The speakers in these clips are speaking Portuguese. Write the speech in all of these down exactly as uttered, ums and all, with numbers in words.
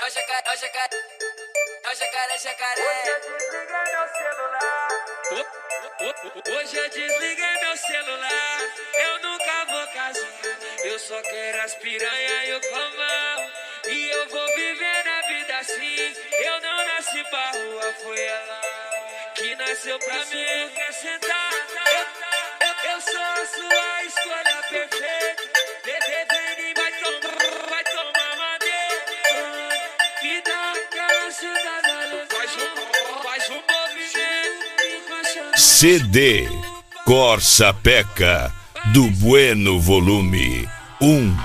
É o jacaré, é o jacaré, é o jacaré, jacaré. Hoje eu desliguei meu celular, eu nunca vou casar. Eu só quero as piranha e o comão, e eu vou viver na vida assim. Eu não nasci pra rua, foi ela que nasceu pra mim. Quer sentar? Eu, eu, eu sou a sua escolha perfeita. Bebê, vem e vai tomar, vai tomar madeira. Me dá aquela sentada, faz um, faz um movimento. C D Corsa Peca do Bueno Volume um.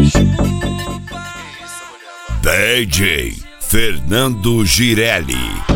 D J Fernando Girelli.